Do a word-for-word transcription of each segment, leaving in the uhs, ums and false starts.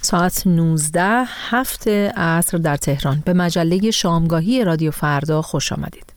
ساعت نوزده هفت عصر در تهران. به مجله شامگاهی رادیو فردا خوش آمدید.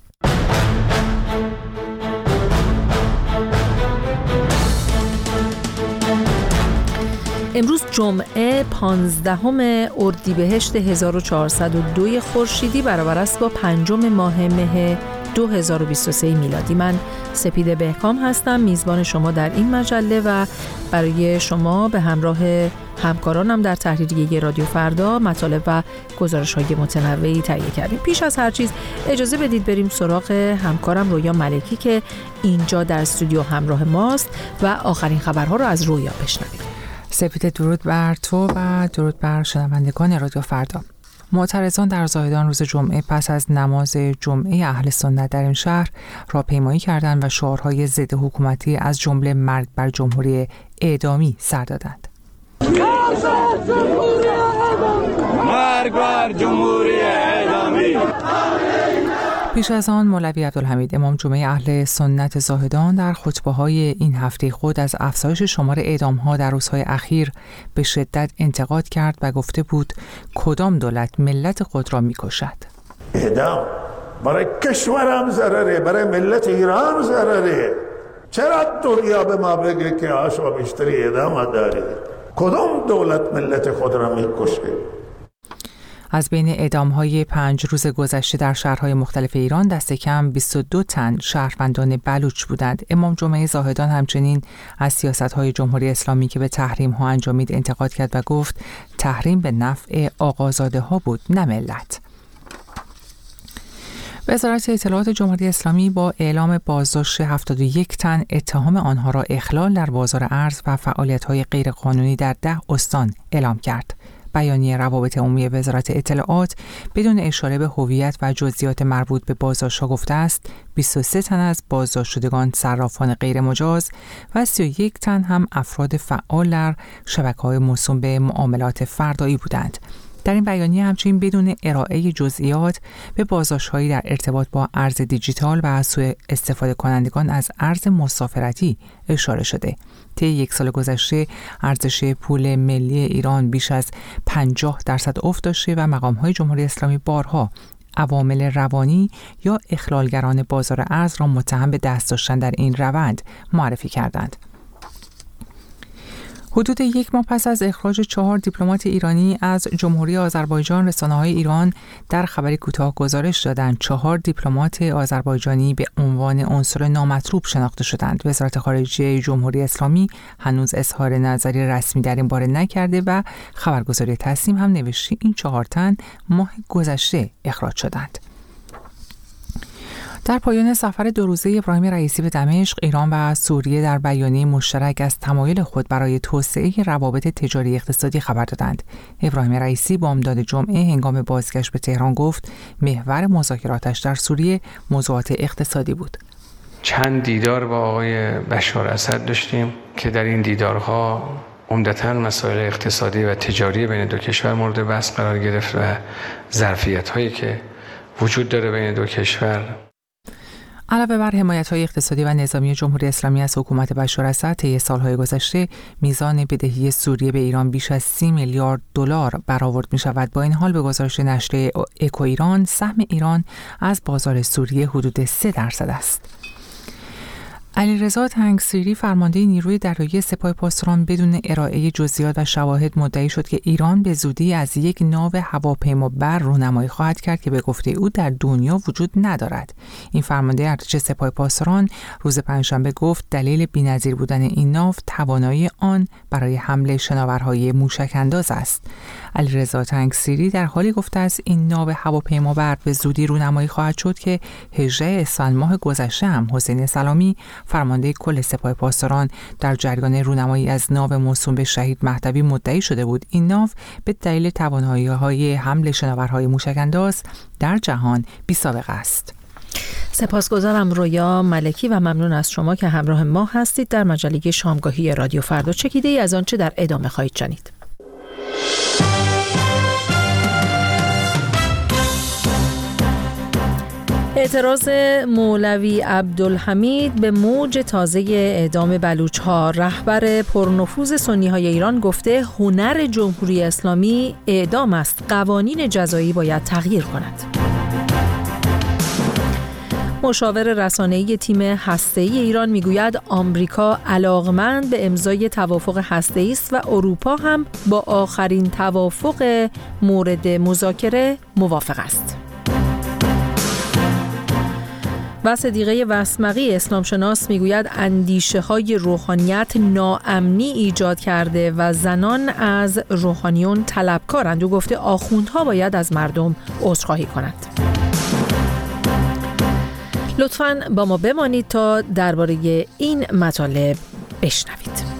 امروز جمعه پانزدهم اردیبهشت هزار و چهارصد و دو خورشیدی برابر است با پنجم ماه مه دو هزار و بیست و سه میلادی. من سپیده بهکام هستم، میزبان شما در این مجله و برای شما به همراه همکارانم در تحریریه رادیو فردا مطالب و گزارش‌های متنوعی تهیه کردیم. پیش از هر چیز اجازه بدید بریم سراغ همکارم رویا ملکی که اینجا در استودیو همراه ماست و آخرین خبرها رو از رویا بشنویم. سپیده، درود بر تو و درود بر شنوندگان رادیو فردا. معترضان در زاهدان روز جمعه پس از نماز جمعه اهل سنت در این شهر راهپیمایی کردند و شعارهای ضد حکومتی از جمله مرگ بر جمهوری اعدامی سر دادند. مرگ بر جمهوری اعدامی. پیش از آن مولوی عبدالحمید امام جمعه اهل سنت زاهدان در خطبه‌های این هفته خود از افزایش شمار اعدام‌ها در روزهای اخیر به شدت انتقاد کرد و گفته بود کدام دولت ملت خود را می‌کشد. اعدام برای کشورم ضرره، برای ملت ایران ضرره. چرا دنیا به ما بگه که آشوا بیشتری اعدام داره؟ کدام دولت ملت خود را می‌کشه؟ از بین اعدام‌های پنج روز گذشته در شهرهای مختلف ایران دست کم بیست و دو تن شهروندان بلوچ بودند. امام جمعه زاهدان همچنین از سیاست‌های جمهوری اسلامی که به تحریم‌ها انجامید انتقاد کرد و گفت تحریم به نفع آقازاده‌ها بود نه ملت. وزارت اطلاعات جمهوری اسلامی با اعلام بازداشت هفتاد و یک تن اتهام آنها را اخلال در بازار ارز و فعالیت‌های غیرقانونی در ده استان اعلام کرد. بیانیه روابط عمومی وزارت اطلاعات بدون اشاره به هویت و جزئیات مربوط به بازداشت‌ها گفته است بیست و سه تن از بازداشت شدگان صرافان غیر مجاز و سی و یک تن هم افراد فعال در شبکه‌های موسوم به معاملات فردایی بودند. در این بیانیه همچنین بدون ارائه جزئیات به بازداشت‌هایی در ارتباط با ارز دیجیتال و سوء استفاده کنندگان از ارز مسافرتی اشاره شده. طی یک سال گذشته ارزش پول ملی ایران بیش از پنجاه درصد افت داشته و مقام‌های جمهوری اسلامی بارها عوامل روانی یا اخلالگران بازار ارز را متهم به دست داشتن در این روند معرفی کردند. حدود یک ماه پس از اخراج چهار دیپلمات ایرانی از جمهوری آذربایجان، رسانه‌های ایران در خبری کوتاه گزارش دادند چهار دیپلمات آذربایجانی به عنوان عنصر نامطلوب شناخته شدند. وزارت خارجه جمهوری اسلامی هنوز اظهار نظری رسمی در این باره نکرده و خبرگزاری تسنیم هم نوشته این چهار تن ماه گذشته اخراج شدند. در پایان سفر دو روزه ابراهیم رئیسی به دمشق، ایران و سوریه در بیانیه مشترک از تمایل خود برای توسعه روابط تجاری اقتصادی خبر دادند. ابراهیم رئیسی بامداد جمعه هنگام بازگشت به تهران گفت محور مذاکراتش در سوریه موضوعات اقتصادی بود. چند دیدار با آقای بشار اسد داشتیم که در این دیدارها عمدتاً مسائل اقتصادی و تجاری بین دو کشور مورد بحث قرار گرفت و ظرفیت‌هایی که وجود داره بین دو کشور. علاوه بر حمایت‌های اقتصادی و نظامی جمهوری اسلامی از حکومت بشار اسد طی سال‌های گذشته، میزان بدهی سوریه به ایران بیش از سی میلیارد دلار برآورد می‌شود. با این حال به گزارش نشریه اکو ایران، سهم ایران از بازار سوریه حدود سه درصد است. علیرضا تنگسیری فرمانده نیروی دریایی سپاه پاسداران بدون ارائه جزئیات و شواهد مدعی شد که ایران به زودی از یک ناو هواپیمابر رونمایی خواهد کرد که به گفته او در دنیا وجود ندارد. این فرمانده ارتش سپاه پاسداران روز پنجشنبه گفت دلیل بی‌نظیر بودن این ناو توانایی آن برای حمله شناورهای موشک انداز است. علیرضا تنگسیری در حالی گفته است این ناو هواپیمابر به زودی رونمایی خواهد شد که هجده اسفند ماه گذشته هم حسین سلامی فرمانده کل سپاه پاسداران در جریان رونمایی از ناو موسوم به شهید مهدوی مدعی شده بود این ناو به دلیل توانایی‌های حمل شناورهای موشک‌انداز در جهان بی‌سابقه است. سپاسگزارم رویا ملکی و ممنون از شما که همراه ما هستید در مجله شامگاهی رادیو فردا. چکیده‌ای از آنچه در ادامه خواهید شنید. اعتراض مولوی عبدالحمید به موج تازه اعدام بلوچ‌ها. رهبر پرنفوذ سنی‌های ایران گفته هنر جمهوری اسلامی اعدام است. قوانین جزایی باید تغییر کند. مشاور رسانه‌ای تیم هسته‌ای ایران میگوید آمریکا علاقمند به امضای توافق هسته‌ای است و اروپا هم با آخرین توافق مورد مذاکره موافق است. و صدیقه وسمقی اسلامشناس میگوید اندیشه‌های روحانیت ناامنی ایجاد کرده و زنان از روحانیون طلبکارند. او گفته آخوندها باید از مردم عذرخواهی کنند. لطفاً با ما بمانید تا درباره این مطالب بشنوید.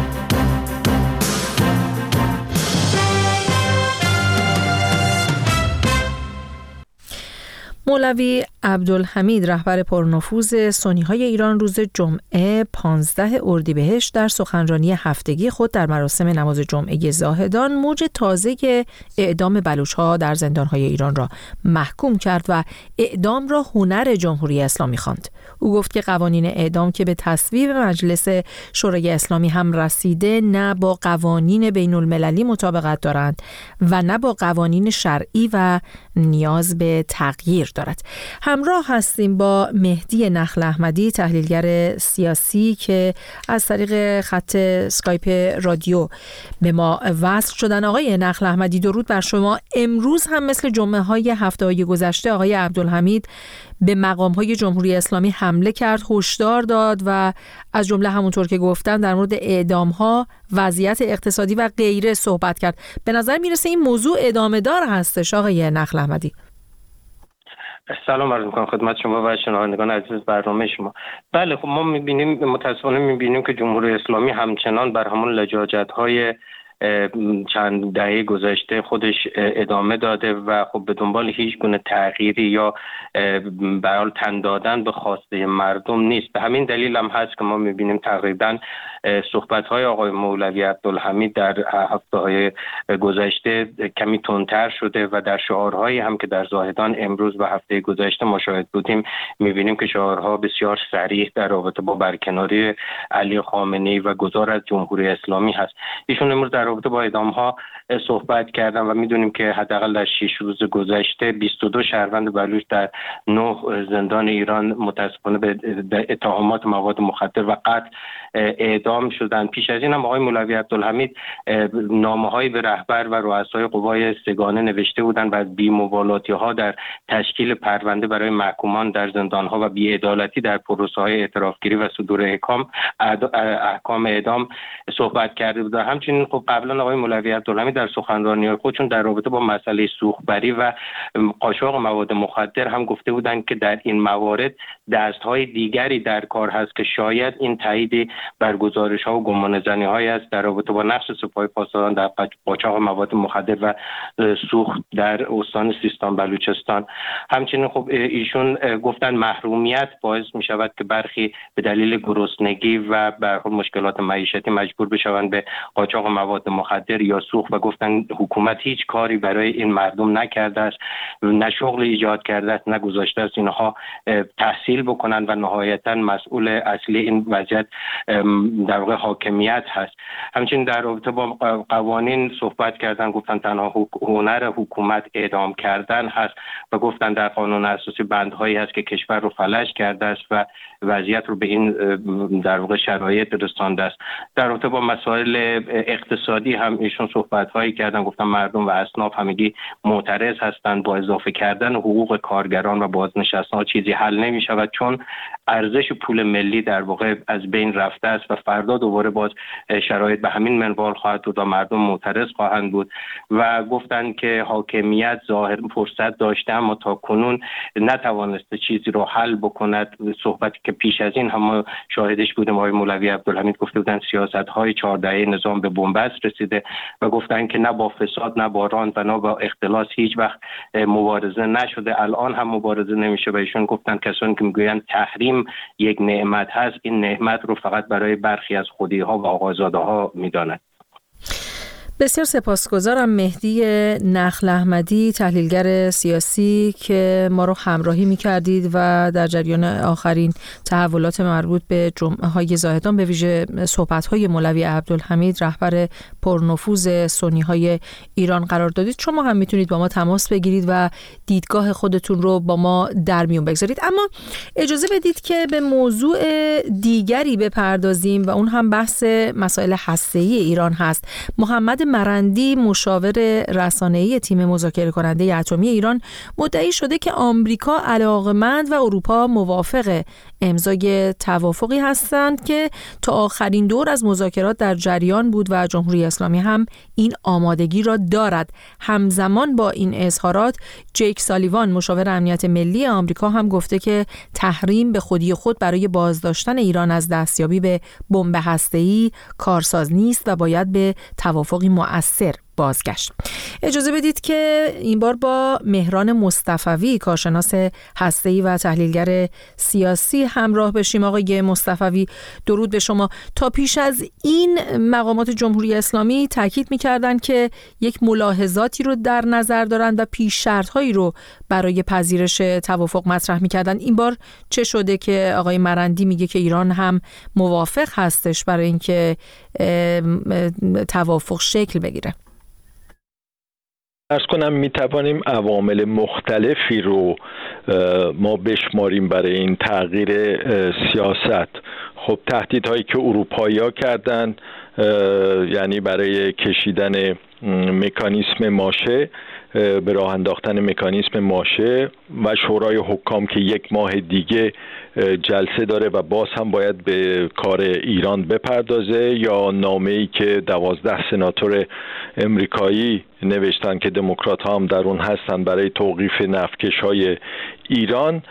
مولوی عبدالحمید رهبر پرنفوذ سنی‌های ایران روز جمعه پانزده اردیبهشت در سخنرانی هفتگی خود در مراسم نماز جمعه زاهدان موج تازه اعدام بلوچ‌ها در زندان‌های ایران را محکوم کرد و اعدام را هنر جمهوری اسلامی خواند. او گفت که قوانین اعدام که به تصویب مجلس شورای اسلامی هم رسیده نه با قوانین بین المللی مطابقت دارند و نه با قوانین شرعی و نیاز به تغییر دارد. همراه هستیم با مهدی نخل احمدی، تحلیلگر سیاسی که از طریق خط اسکایپ رادیو به ما وصل شدن. آقای نخل احمدی درود بر شما. امروز هم مثل جمعه های هفته های گذشته آقای عبدالحمید به مقام های جمهوری اسلامی حمله کرد، هشدار داد و از جمله همونطور که گفتن در مورد اعدام ها، وضعیت اقتصادی و غیره صحبت کرد. به نظر میرسه این موضوع ادامه دار هستش آقای نخل احمدی. سلام عرض می‌کنم خدمت شما و شنوندگان عزیز برنامه شما. بله خب ما می‌بینیم متأسفانه می‌بینیم که جمهوری اسلامی همچنان بر همون لجاجت‌های چند دهه گذشته خودش ادامه داده و خب به دنبال هیچ گونه تغییری یا به حال تن دادن به خواسته مردم نیست. به همین دلیل هم هست که ما می‌بینیم تقریباً صحبت‌های آقای مولوی عبدالحمید در هفته‌های گذشته کمی تندتر شده و در شعارهایی هم که در زاهدان امروز و هفته گذشته مشاهد بودیم می‌بینیم که شعارها بسیار صریح در رابطه با برکناری علی خامنه‌ای و گذار از جمهوری اسلامی هست. ایشون امروز در رابطه با اعدام‌ها صحبت کردن و می‌دونیم که حداقل در شش روز گذشته بیست و دو شهروند بلوچ در نه زندان ایران متأسفانه به اتهامات مواد مخدر و قتل اعدام شدند. پیش از این هم آقای مولوی عبدالحمید نامه‌هایی به رهبر و رؤسای قوای سگانه نوشته بودند و از بی‌مبالاتی‌ها در تشکیل پرونده برای محکومان در زندان‌ها و بی‌عدالتی در پروسه‌های اعترافگیری و صدور احکام احکام اعدام صحبت کرده بود. همچنین خب قبلا آقای مولوی عبدالحمید در سخنرانی‌های خودشون در رابطه با مسئله سوخت‌بری و قاچاق مواد مخدر هم گفته بودند که در این موارد دست‌های دیگری در کار هست که شاید این تایید بر گزارش‌ها و گمانه‌زنی‌هایی است در رابطه با نقش سپاه پاسداران در قاچاق مواد مخدر و سوخت در استان سیستان بلوچستان. همچنین خب ایشون گفتن محرومیت باعث می‌شود که برخی به دلیل گرسنگی و به حال مشکلات معیشتی مجبور بشوند به قاچاق مواد مخدر یا سوخت و گفتن حکومت هیچ کاری برای این مردم نکرده است، نه شغل ایجاد کرده است، نه گذاشته است اینها تحصیل بکنند و نهایتاً مسئول اصلی این وضعیت در واقع حاکمیت هست. همچنین در رابطه با قوانین صحبت کردن، گفتن تنها هنر حکومت اعدام کردن هست و گفتن در قانون اساسی بندهایی هست که کشور رو فلج کرده است و وضعیت رو به این در واقع شرایط رسانده است. در رابطه با مسائل اقتصادی هم ایشون صحبت‌هایی کردن، گفتن مردم و اصناف همگی معترض هستند با اضافه کردن حقوق کارگران و بازنشسته‌ها چیزی حل نمی‌شود چون ارزش پول ملی در واقع از بین رفته است و فردا دوباره باز شرایط به همین منوال خواهد بود و مردم معترض خواهند بود و گفتند که حاکمیت ظاهر فرصت داشته اما تا کنون نتوانسته چیزی رو حل بکند. صحبتی که پیش از این هم شاهدش بودیم آقای مولوی عبدالحمید گفته بودند سیاست‌های چهار دهه نظام به بنبست رسیده و گفتند که نه با فساد نه با راند و نه با اختلاس هیچ وقت مبارزه نشده، الان هم مبارزه نمیشه و ایشون گفتند کسانی که میگویند تحریم یک نعمت هست این نعمت رو فقط برای برخی از خودی‌ها و آقازاده‌ها می‌دانند. بسیار سپاسگزارم مهدی نخل احمدی، تحلیلگر سیاسی که ما رو همراهی می‌کردید و در جریان آخرین تحولات مربوط به جمعه‌های زاهدان به ویژه صحبت‌های مولوی عبدالحمید رهبر پرنفوذ سنی‌های ایران قرار دادید. شما هم میتونید با ما تماس بگیرید و دیدگاه خودتون رو با ما در میون بگذارید. اما اجازه بدید که به موضوع دیگری بپردازیم و اون هم بحث مسائل هسته‌ای ایران هست. محمد مرندی، مشاور رسانه‌ای تیم مذاکره کننده اتمی ایران، مدعی شده که آمریکا علاقمند و اروپا موافق امضای توافقی هستند که تا آخرین دور از مذاکرات در جریان بود و جمهوری اسلامی هم این آمادگی را دارد. همزمان با این اظهارات جیک سالیوان، مشاور امنیت ملی آمریکا، هم گفته که تحریم به خودی خود برای بازداشتن ایران از دستیابی به بمب هسته‌ای کارساز نیست و باید به توافقی مؤثر بازگشت. اجازه بدید که این بار با مهران مصطفوی، کارشناس هسته‌ای و تحلیلگر سیاسی همراه بشیم. آقای مصطفوی، درود به شما. تا پیش از این مقامات جمهوری اسلامی تاکید می‌کردند که یک ملاحظاتی رو در نظر دارند و پیش شرط‌هایی رو برای پذیرش توافق مطرح می‌کردند. این بار چه شده که آقای مرندی میگه که ایران هم موافق هستش برای اینکه توافق شکل بگیره؟ عرض کنم می توانیم عوامل مختلفی رو ما بشماریم برای این تغییر سیاست. خب تهدیدهایی که اروپایی‌ها کردن، یعنی برای کشیدن مکانیسم ماشه، به راه انداختن مکانیسم ماشه، و شورای حکام که یک ماه دیگه جلسه داره و باز هم باید به کار ایران بپردازه، یا نامه‌ای که دوازده سناتور امریکایی نوشتن که دموکرات ها هم در اون هستن برای توقیف نفتکش‌های ایران،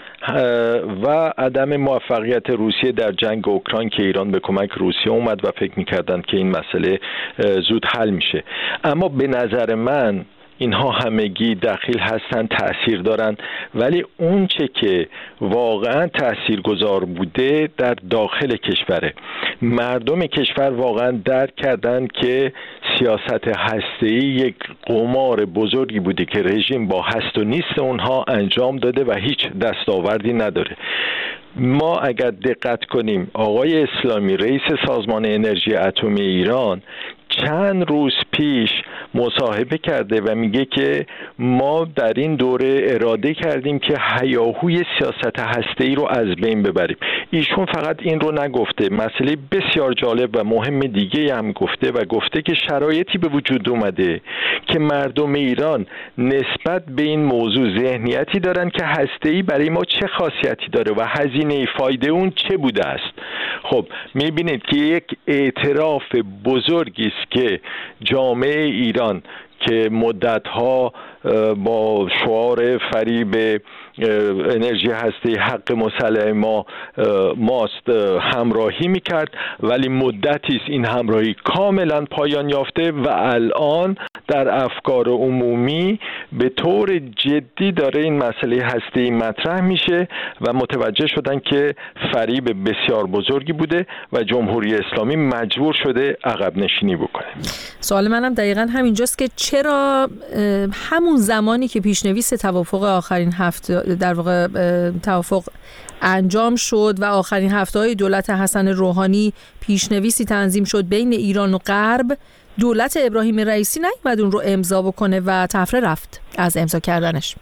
و عدم موفقیت روسیه در جنگ اوکراین که ایران به کمک روسیه اومد و فکر می‌کردن که این مسئله زود حل میشه. اما به نظر من اینها همگی دخیل هستن، تأثیر دارن، ولی اون چه که واقعا تأثیرگذار بوده در داخل کشوره. مردم کشور واقعا درک کردن که سیاست هسته‌ای یک قمار بزرگی بوده که رژیم با هست و نیست اونها انجام داده و هیچ دستاوردی نداره. ما اگر دقت کنیم، آقای اسلامی رئیس سازمان انرژی اتمی ایران چند روز پیش مصاحبه کرده و میگه که ما در این دوره اراده کردیم که هیاهوی سیاست هسته‌ای رو از بین ببریم. ایشون فقط این رو نگفته، مسئله بسیار جالب و مهم دیگه هم گفته و گفته که شرایطی به وجود اومده که مردم ایران نسبت به این موضوع ذهنیتی دارن که هسته‌ای برای ما چه خاصیتی داره و هزینه فایده اون چه بوده است. خب میبینید که یک اعتراف بزرگی است که جامعه ایران که مدت‌ها با شعار فریب انرژی هستی حق مسلح ما ماست همراهی میکرد، ولی مدتی است این همراهی کاملا پایان یافته و الان در افکار عمومی به طور جدی داره این مسئله هستی مطرح میشه و متوجه شدن که فریب بسیار بزرگی بوده و جمهوری اسلامی مجبور شده عقب نشینی بکنه. سوال منم دقیقاً همینجاست که چرا همون زمانی که پیشنویس توافق آخرین هفته در واقع توافق انجام شد و آخرین هفته‌های دولت حسن روحانی پیشنویسی تنظیم شد بین ایران و غرب، دولت ابراهیم رئیسی نیومد اون رو امضا بکنه و تفره رفت از امضا کردنش؟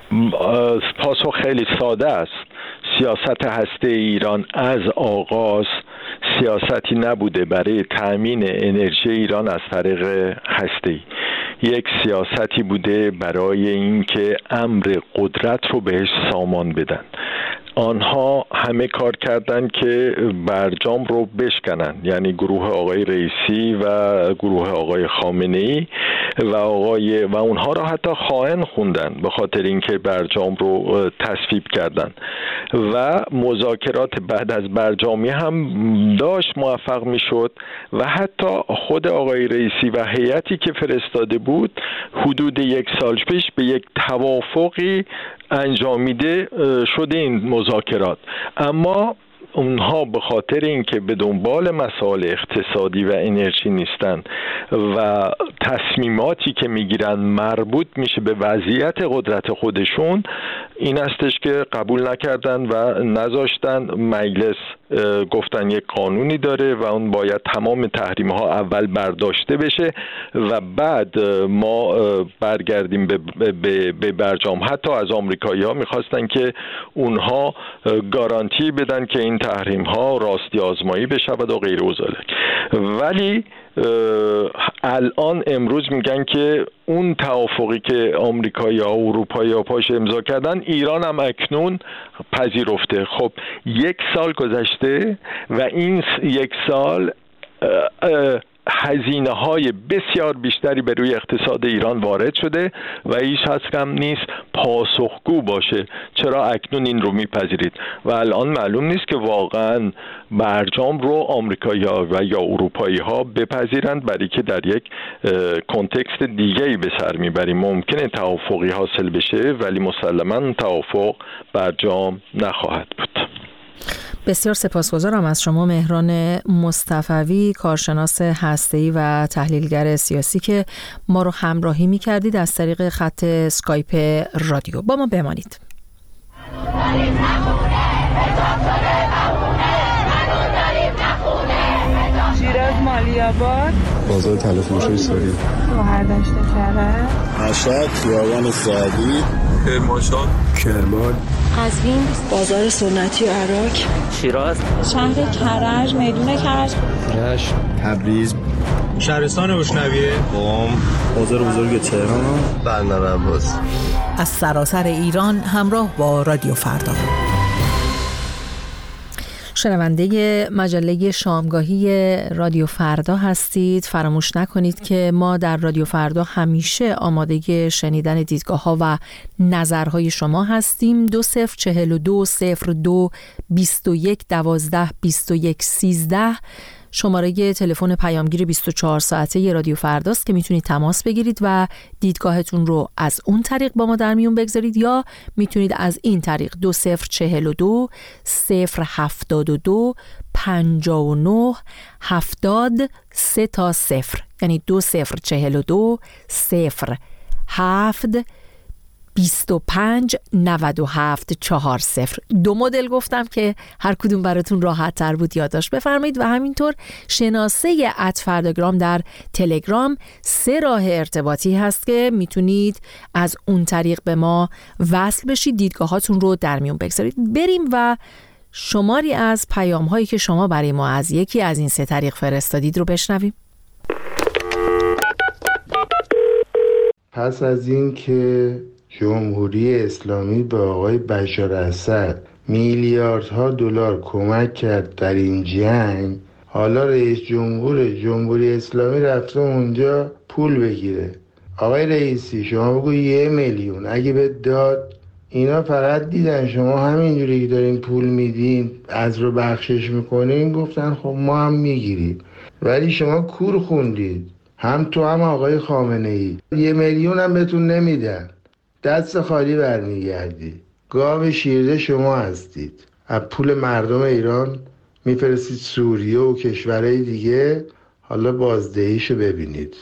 پاسخ خیلی ساده است. سیاست هسته ایران از آغاز سیاستی نبوده برای تأمین انرژی ایران از طریق هسته‌ای. یک سیاستی بوده برای اینکه امر قدرت رو بهش سامان بدن. آنها همه کار کردن که برجام رو بشکنن، یعنی گروه آقای رئیسی و گروه آقای خامنه‌ای و آقای و اونها را حتی خائن خوندن به خاطر اینکه برجام رو تصویب کردن و مذاکرات بعد از برجامی هم داشت موفق میشد و حتی خود آقای رئیسی و هیئتی که فرستاده بود حدود یک سال پیش به یک توافقی انجامیده شده این مذاکرات. اما اونها به خاطر اینکه به دنبال مسائل اقتصادی و انرژی نیستن و تصمیماتی که میگیرن مربوط میشه به وضعیت قدرت خودشون، این استش که قبول نکردن و نذاشتن مجلس، گفتن یک قانونی داره و اون باید تمام تحریم ها اول برداشته بشه و بعد ما برگردیم به, به, به برجام. حتی از آمریکایی ها میخواستن که اونها گارانتی بدن که این تحریم ها راستی آزمایی بشود و غیر و ذالک. ولی الان امروز میگن که اون توافقی که آمریکایی ها و اروپایی ها پاش امضا کردن، ایران هم اکنون پذیرفته. خب یک سال گذشته و این یک سال هزینه های بسیار بیشتری به روی اقتصاد ایران وارد شده و هیچ هست کم نیست پاسخگو باشه چرا اکنون این رو میپذیرید و الان معلوم نیست که واقعا برجام رو آمریکایی ها و یا اروپایی ها بپذیرند، برای که در یک کنتکست دیگه‌ای به سر میبریم. ممکنه توافقی حاصل بشه ولی مسلماً توافق برجام نخواهد بود. بسیار سپاسگزارم از شما مهران مصطفوی، کارشناس هسته‌ای و تحلیلگر سیاسی که ما رو همراهی می‌کردید از طریق خط اسکایپ رادیو. با ما بمانید. شیراز مالی‌آباد، بازار تلفروشی ساری، شهردشت کرج، مشهد خیابان سعدی، کرمانشاه، کرمان، قزوین، بازار سنتی عراق، شیراز، شهر کرج، میدون کرج، رشت، تبریز، شهرستان بشنویه، قم، بازار بزرگ تهران، بندر عباس. از سراسر ایران همراه با رادیو فردا. شنونده مجله شامگاهی رادیو فردا هستید. فراموش نکنید که ما در رادیو فردا همیشه آماده شنیدن دیدگاه‌ها و نظرهای شما هستیم. دو صفر چهل و دو صفر دو بیست و یک دوازده بیست و یک سیزده شماره تلفن پیامگیر بیست و چهار ساعته رادیو فرداست که میتونید تماس بگیرید و دیدگاهتون رو از اون طریق با ما در میون بگذارید، یا میتونید از این طریق دو صفر چهل و دو صفر هفتاد و دو پنجاه و نه هفتاد سه تا صفر، یعنی دو صفر چهل و دو صفر هفت بیست و پنج نود و هفت چهار صفر. دو مدل گفتم که هر کدوم براتون راحت تر بود یادداشت بفرمایید. و همینطور شناسه ات فرداگرام در تلگرام سه راه ارتباطی هست که میتونید از اون طریق به ما وصل بشید، دیدگاهاتون رو در میون بگذارید. بریم و شماری از پیام هایی که شما برای ما از یکی از این سه طریق فرستادید رو بشنویم. پس از این که جمهوری اسلامی به آقای بشار اسد میلیاردها دلار کمک کرد در این جنگ، حالا رئیس جمهور جمهوری اسلامی رفته اونجا پول بگیره. آقای رئیسی شما بگو یه میلیون اگه به داد، اینا فقط دیدن شما همینجوری که دارین پول میدین از رو بخشش میکنین، گفتن خب ما هم میگیریم، ولی شما کور خوندید، هم تو هم آقای خامنه ای. یه میلیون هم بهتون نمیدن، دست خالی برمیگردی. گاو شیرده شما هستید، از پول مردم ایران میفرستید سوریه و کشورهای دیگه، حالا بازدهیشو ببینید.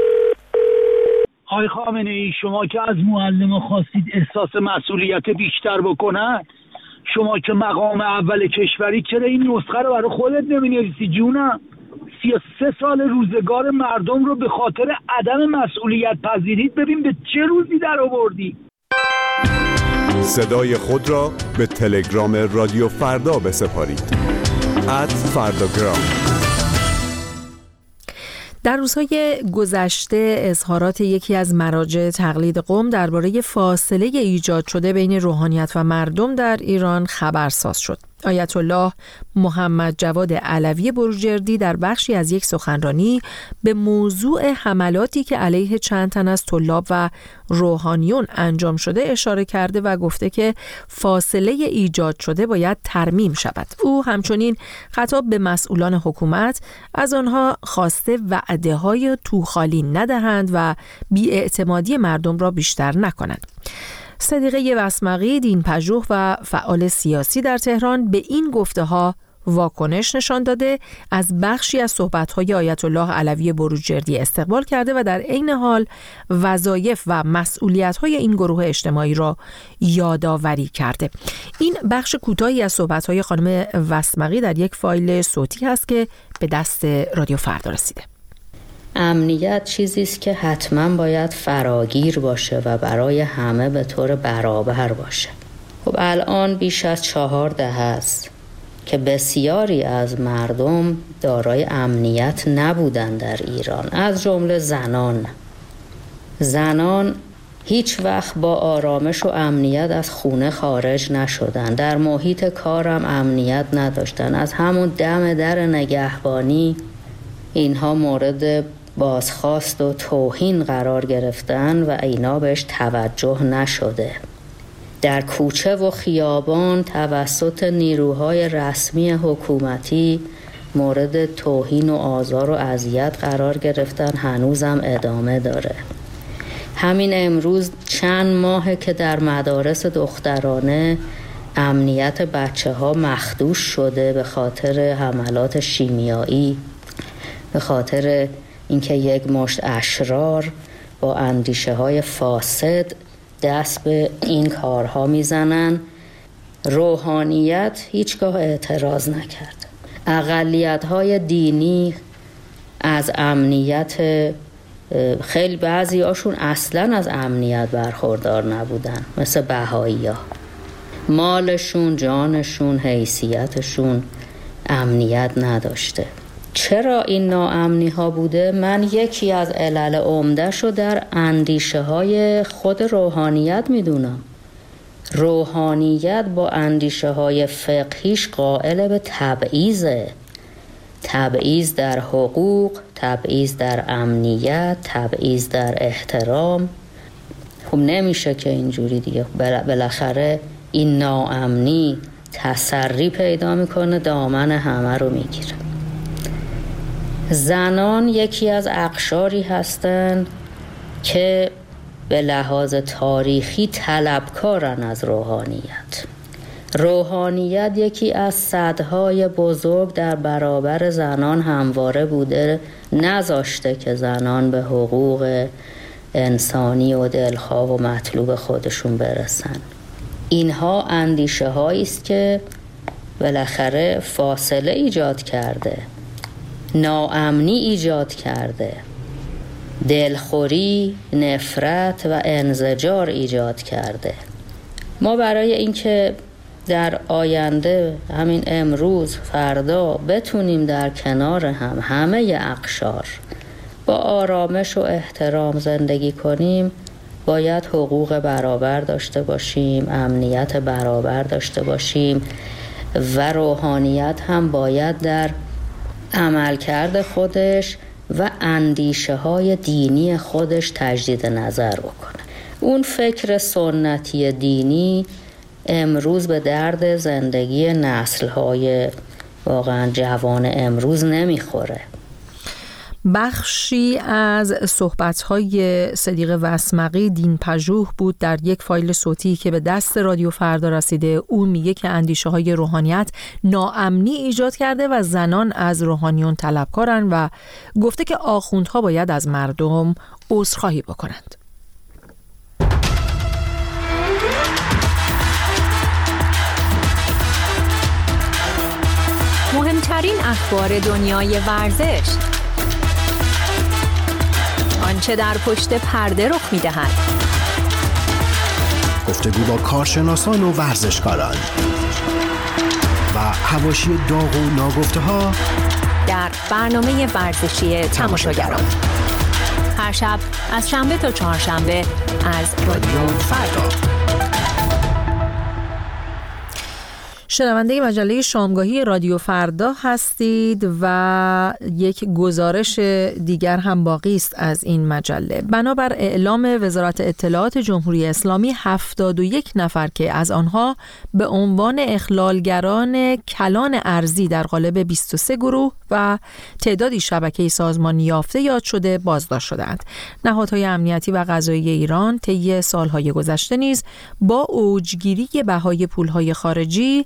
آقای خامنه ای، شما که از معلم خواستید احساس مسئولیت بیشتر بکنن، شما که مقام اول کشوری، چرا این نسخه رو برای خودت نمی‌نویسی جونم؟ سی و سه سال روزگار مردم رو به خاطر عدم مسئولیت پذیریت، ببین به چه روزی در آوردی. صدای خود را به تلگرام رادیو فردا بسپارید. ات فرداگرام. در روزهای گذشته اظهارات یکی از مراجع تقلید قم درباره فاصله ایجاد شده بین روحانیت و مردم در ایران خبرساز شد. آیت الله محمد جواد علوی بروجردی در بخشی از یک سخنرانی به موضوع حملاتی که علیه چند تن از طلاب و روحانیون انجام شده اشاره کرده و گفته که فاصله ایجاد شده باید ترمیم شود. او همچنین خطاب به مسئولان حکومت از آنها خواسته وعده های توخالی ندهند و بی‌اعتمادی مردم را بیشتر نکنند. صدیقه وسمقی، دینپژوه و فعال سیاسی در تهران به این گفته ها واکنش نشان داده، از بخشی از صحبت‌های آیت الله علوی بروجردی استقبال کرده و در عین حال وظایف و مسئولیت‌های این گروه اجتماعی را یادآوری کرده. این بخش کوتاهی از صحبت‌های خانم وسمقی در یک فایل صوتی هست که به دست رادیو فردا رسیده. امنیت چیزی است که حتما باید فراگیر باشه و برای همه به طور برابر باشه. خب الان بیش از چهار دهه است که بسیاری از مردم دارای امنیت نبودن در ایران، از جمله زنان. زنان هیچ وقت با آرامش و امنیت از خونه خارج نشدن، در محیط کارم امنیت نداشتن. از همون دم در نگهبانی اینها مورد بازخواست و توهین قرار گرفتن و اینا بهش توجه نشده. در کوچه و خیابان توسط نیروهای رسمی حکومتی مورد توهین و آزار و اذیت قرار گرفتن، هنوزم ادامه داره. همین امروز چند ماهه که در مدارس دخترانه امنیت بچه ها مخدوش شده به خاطر حملات شیمیایی، به خاطر اینکه یک مشت اشرار با اندیشه های فاسد دست به این کارها میزنن. روحانیت هیچگاه اعتراض نکرد. اقلیت های دینی از امنیت، خیلی بعضی هاشون اصلا از امنیت برخوردار نبودن، مثل بهایی ها. مالشون، جانشون، حیثیتشون امنیت نداشته. چرا این ناامنی ها بوده؟ من یکی از علل عمده‌ش رو در اندیشه های خود روحانیت میدونم. روحانیت با اندیشه های فقهیش قائل به تبعیضه. تبعیض در حقوق، تبعیض در امنیت، تبعیض در احترام. خب نمیشه که اینجوری دیگه. بالاخره این ناامنی تسری پیدا میکنه، دامن همه رو میگیره. زنان یکی از اقشاری هستند که به لحاظ تاریخی طلبکارن از روحانیت. روحانیت یکی از سدهای بزرگ در برابر زنان همواره بوده، نذاشته که زنان به حقوق انسانی و دلخواه و مطلوب خودشون برسن. اینها اندیشه هایی است که بالاخره فاصله ایجاد کرده، ناامنی ایجاد کرده، دلخوری، نفرت و انزجار ایجاد کرده. ما برای اینکه در آینده، همین امروز، فردا، بتونیم در کنار هم همه اقشار با آرامش و احترام زندگی کنیم، باید حقوق برابر داشته باشیم، امنیت برابر داشته باشیم و روحانیت هم باید در عملکرد خودش و اندیشه های دینی خودش تجدید نظر بکنه. اون فکر سنتی دینی امروز به درد زندگی نسل‌های واقعا جوان امروز نمیخوره. بخشی از صحبت‌های صدیق وسمقی دین پژوه بود در یک فایل صوتی که به دست رادیو فردا رسیده. اون میگه که اندیشه‌های روحانیت ناامنی ایجاد کرده و زنان از روحانیون طلبکارن و گفته که آخوندها باید از مردم عذرخواهی بکنند. مهمترین اخبار دنیای ورزش، آنچه در پشت پرده رخ می‌دهد، گفتگو با کارشناسان و ورزشکاران و حواشی داغ و ناگفته‌ها در برنامه ورزشی تماشاگران، هر شب از شنبه تا چهارشنبه از رادیو فردا. شنونده مجله شامگاهی رادیو فردا هستید و یک گزارش دیگر هم باقی است از این مجله. بنابر اعلام وزارت اطلاعات جمهوری اسلامی، هفتاد و یک نفر که از آنها به عنوان اخلالگران کلان ارضی در قالب بیست و سه گروه و تعدادی شبکه سازمان یافته یاد شده بازداشت شدند. نهادهای امنیتی و قضایی ایران طی سالهای گذشته نیز با اوجگیری بهای پولهای خارجی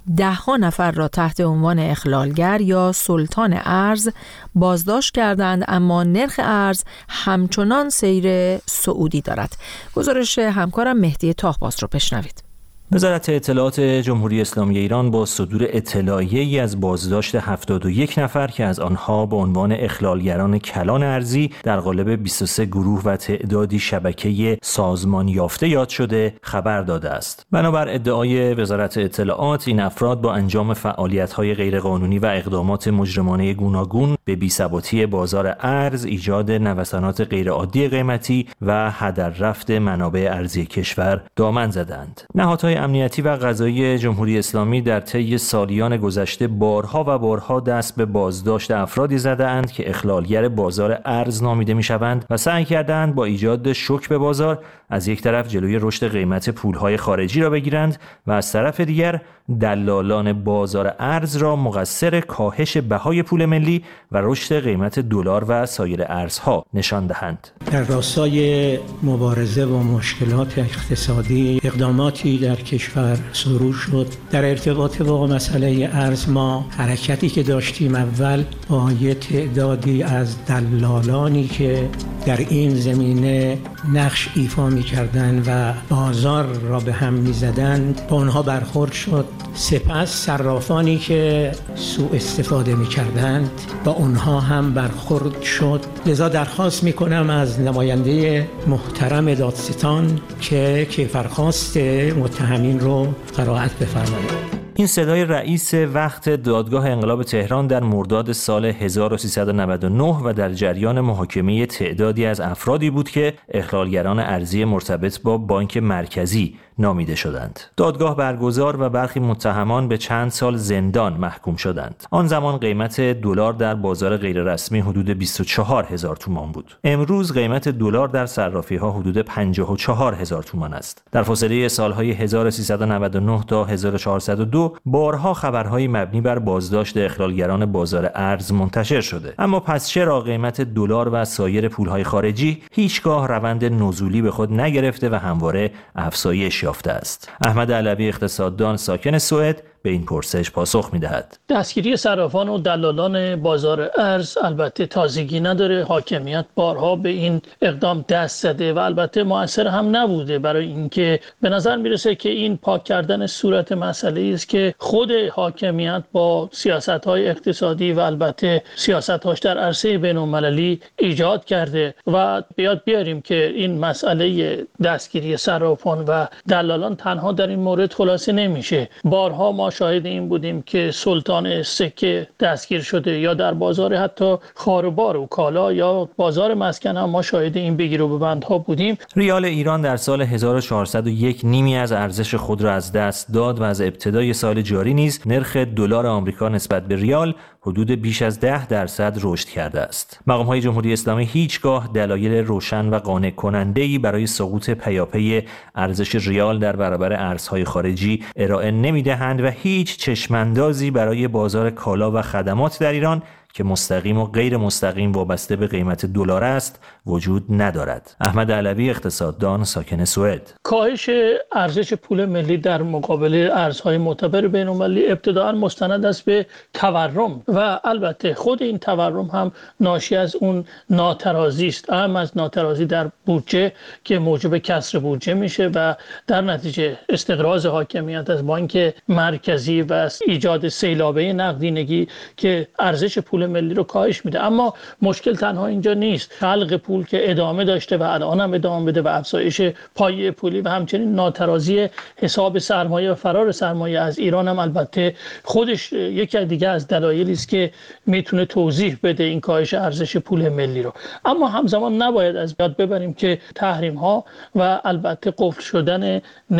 ده ها نفر را تحت عنوان اخلالگر یا سلطان ارز بازداشت کردند، اما نرخ ارز همچنان سیر صعودی دارد. گزارش همکارم مهدی تاهباز رو بشنوید. وزارت اطلاعات جمهوری اسلامی ایران با صدور اطلاعیه‌ای از بازداشت هفتاد و یک نفر که از آنها به عنوان اخلالگران کلان ارزی در قالب بیست و سه گروه و تعدادی شبکه سازمان یافته یاد شده خبر داده است. بنابر ادعای وزارت اطلاعات، این افراد با انجام فعالیت‌های غیرقانونی و اقدامات مجرمانه گوناگون به بی‌ثباتی بازار ارز، ایجاد نوسانات غیرعادی قیمتی و هدر رفت منابع ارزی کشور دامن زدند. نهادهای امنیتی و قضایی جمهوری اسلامی در طی سالیان گذشته بارها و بارها دست به بازداشت افرادی زده‌اند که اخلالگر بازار ارز نامیده می‌شوند و سعی کردند با ایجاد شوک به بازار از یک طرف جلوی رشد قیمت پول‌های خارجی را بگیرند و از طرف دیگر دلالان بازار ارز را مقصر کاهش بهای پول ملی و رشد قیمت دلار و سایر ارزها نشان دهند. در راستای مبارزه با مشکلات اقتصادی اقداماتی در کشور شروع شد. در ارتباط با مسئله ارز ما حرکتی که داشتیم اول با یه تعدادی از دلالانی که در این زمینه نقش ایفا می‌کردند و بازار را به هم می‌زدند با اونها برخورد شد. سپس صرافانی که سوء استفاده می‌کردند با اونها هم برخورد شد. لذا درخواست می‌کنم از نماینده محترم دادستان که کیفرخواست متهمین رو قرائت بفرمایید. این صدای رئیس وقت دادگاه انقلاب تهران در مرداد سال هزار و سیصد و نود و نه و در جریان محاکمه تعدادی از افرادی بود که اخلالگران ارزی مرتبط با بانک مرکزی نامیده شدند. دادگاه برگزار و برخی متهمان به چند سال زندان محکوم شدند. آن زمان قیمت دلار در بازار غیررسمی حدود بیست و چهار هزار تومان بود. امروز قیمت دلار در صرافی‌ها حدود پنجاه و چهار هزار تومان است. در فاصله سالهای هزار و سیصد و نود و نه تا هزار و چهارصد و دو بارها خبرهای مبنی بر بازداشت اخلالگران بازار ارز منتشر شده. اما پس چرا قیمت دلار و سایر پولهای خارجی هیچگاه روند نزولی به خود نگرفته و همواره افزایش یافته است؟ احمد علوی اقتصاددان ساکن سوئد به این پرسش پاسخ می‌دهد. دستگیری صرافان و دلالان بازار ارز البته تازگی نداره. حاکمیت بارها به این اقدام دست زده و البته مؤثر هم نبوده، برای اینکه به نظر میرسه که این پاک کردن صورت مسئله است که خود حاکمیت با سیاست‌های اقتصادی و البته سیاست‌هاش در عرصه بین‌المللی ایجاد کرده و بیاد بیاریم که این مسئله دستگیری صرافان و دلالان تنها در این مورد خلاصه نمیشه. بارها ما شاهد این بودیم که سلطان سکه دستگیر شده، یا در بازار حتی خاروبار و کالا یا بازار مسکن هم ما شاهد این بگیر و ببندها بودیم. ریال ایران در سال هزار و چهارصد و یک نیمی از ارزش خود را از دست داد و از ابتدای سال جاری نیز نرخ دلار آمریکا نسبت به ریال حدود بیش از ده درصد رشد کرده است. مقام‌های جمهوری اسلامی هیچگاه دلایل روشن و قانع کننده‌ای برای سقوط پیاپی ارزش ریال در برابر ارزهای خارجی ارائه نمی‌دهند و هیچ چشم‌اندازی برای بازار کالا و خدمات در ایران که مستقیم و غیر مستقیم وابسته به قیمت دلار است وجود ندارد. احمد علوی اقتصاددان ساکن سوئد. کاهش ارزش پول ملی در مقابل ارزهای معتبر بین‌المللی ابتداء مستند است به تورم و البته خود این تورم هم ناشی از اون ناترازی است، اهم از ناترازی در بودجه که موجب کسر بودجه میشه و در نتیجه استقراض حاکمیت از بانک مرکزی و ایجاد سیلابه نقدینگی که ارزش پول ملی رو کاهش میده. اما مشکل تنها اینجا نیست. خلق پول که ادامه داشته و الان هم ادامه بده و افزایش پایه پولی و همچنین ناترازی حساب سرمایه و فرار سرمایه از ایران هم البته خودش یکی از دیگه از دلایلی است که میتونه توضیح بده این کاهش ارزش پول ملی رو. اما همزمان نباید از یاد ببریم که تحریم ها و البته قفل شدن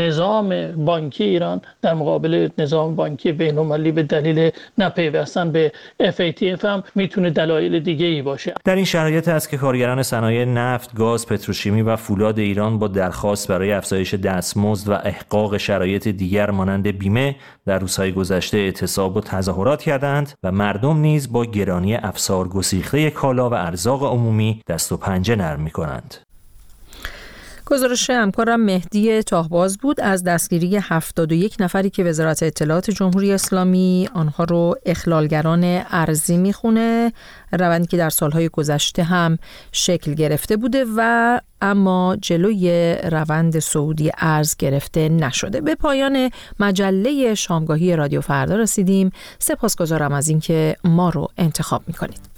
نظام بانکی ایران در مقابل نظام بانکی بین‌المللی به دلیل نپیوستن به اف ای تی اف هم میتونه دلایل دیگه ای باشه. در این شرایط است که کارگران صنایع نفت، گاز، پتروشیمی و فولاد ایران با درخواست برای افزایش دستمزد و احقاق شرایط دیگر مانند بیمه در روزهای گذشته اعتصاب و تظاهرات کردند و مردم نیز با گرانی افسار گسیخته کالا و ارزاق عمومی دست و پنجه نرم می‌کنند. گزارش همکارم مهدی تاهباز بود از دستگیری هفتاد و یک نفری که وزارت اطلاعات جمهوری اسلامی آنها رو اخلالگران ارضی میخونه، روندی که در سالهای گذشته هم شکل گرفته بوده و اما جلوی روند صعودی ارز گرفته نشده. به پایان مجله شامگاهی رادیو فردا رسیدیم. سپاسگزارم از اینکه ما رو انتخاب میکنید.